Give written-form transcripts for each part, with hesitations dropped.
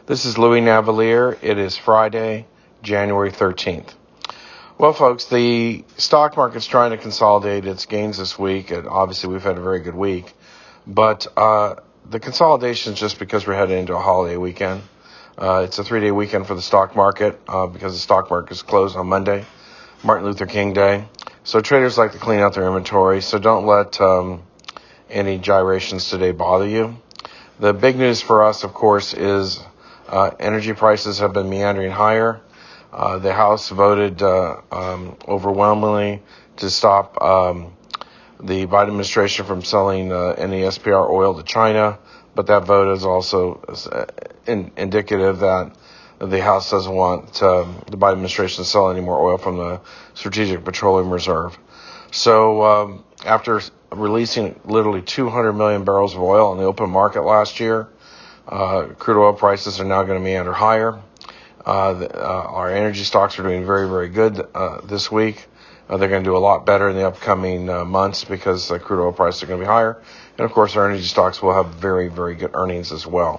This is Louis Navalier. It is Friday, January 13th. Well, folks, the stock market's trying to consolidate its gains this week, and obviously we've had a very good week. But the consolidation is just because we're heading into a holiday weekend. It's a 3-day weekend for the stock market because the stock market is closed on Monday, Martin Luther King Day. So traders like to clean out their inventory, so don't let any gyrations today bother you. The big news for us, of course, is energy prices have been meandering higher. The House voted overwhelmingly to stop the Biden administration from selling any SPR oil to China, but that vote is also indicative that the House doesn't want the Biden administration to sell any more oil from the Strategic Petroleum Reserve. So after releasing literally 200 million barrels of oil on the open market last year, crude oil prices are now going to meander higher. Our energy stocks are doing very, very good this week. They're going to do a lot better in the upcoming months because crude oil prices are going to be higher. And, of course, our energy stocks will have very, very good earnings as well.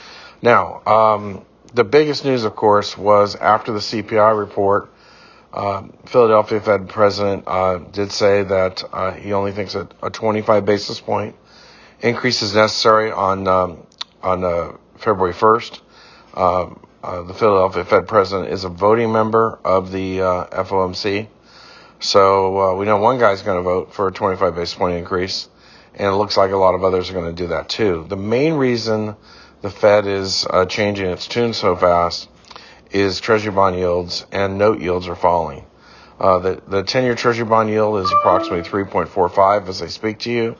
Now, the biggest news, of course, was after the CPI report, Philadelphia Fed president did say that he only thinks a 25 basis point increase is necessary on February 1st. The Philadelphia Fed president is a voting member of the FOMC. So we know one guy's going to vote for a 25 basis point increase, and it looks like a lot of others are going to do that too. The main reason the Fed is changing its tune so fast is Treasury bond yields and note yields are falling. The 10-year Treasury bond yield is approximately 3.45 as I speak to you.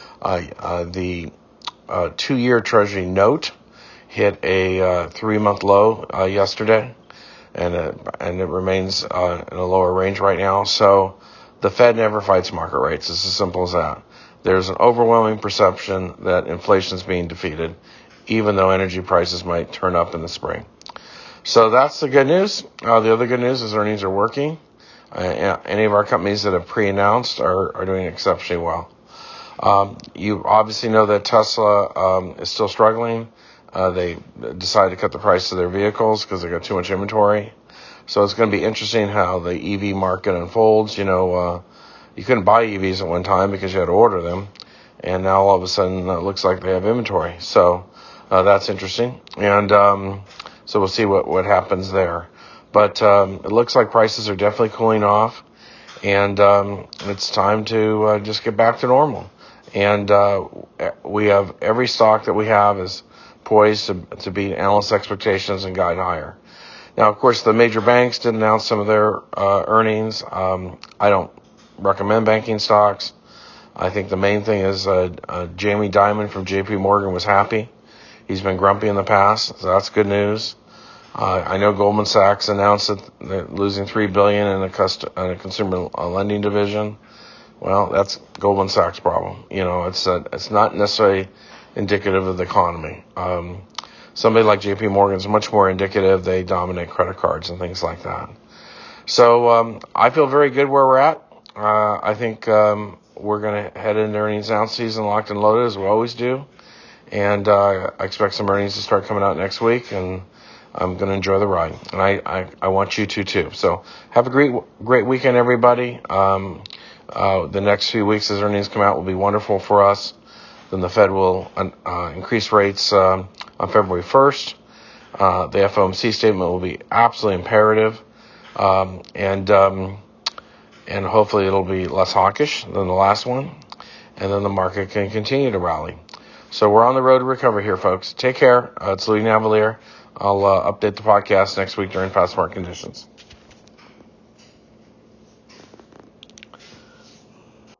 The 2-year Treasury note hit a 3-month low yesterday, and it remains in a lower range right now. So the Fed never fights market rates. It's as simple as that. There's an overwhelming perception that inflation is being defeated, even though energy prices might turn up in the spring. So that's the good news. The other good news is earnings are working. Any of our companies that have pre-announced are doing exceptionally well. You obviously know that Tesla is still struggling. They decided to cut the price of their vehicles because they got too much inventory. So it's going to be interesting how the EV market unfolds. You know, you couldn't buy EVs at one time because you had to order them. And now all of a sudden it looks like they have inventory. So that's interesting. And so we'll see what happens there. But it looks like prices are definitely cooling off. And it's time to just get back to normal. And we have every stock that we have is poised to beat analyst expectations and guide higher. Now, of course, the major banks did announce some of their earnings. I don't recommend banking stocks. I think the main thing is Jamie Dimon from JP Morgan was happy. He's been grumpy in the past, so that's good news. I know Goldman Sachs announced that they're losing $3 billion in a consumer lending division. Well, that's Goldman Sachs' problem. You know, it's not necessarily indicative of the economy. Somebody like JP Morgan is much more indicative. They dominate credit cards and things like that. So I feel very good where we're at. I think we're going to head into earnings announcement season locked and loaded as we always do. And I expect some earnings to start coming out next week, and I'm going to enjoy the ride. And I want you to too. So have a great weekend, everybody. The next few weeks as earnings come out will be wonderful for us. Then the Fed will increase rates on February 1st. The FOMC statement will be absolutely imperative. And hopefully it'll be less hawkish than the last one. And then the market can continue to rally. So we're on the road to recovery here, folks. Take care. It's Louis Navalier. I'll update the podcast next week during fast market conditions.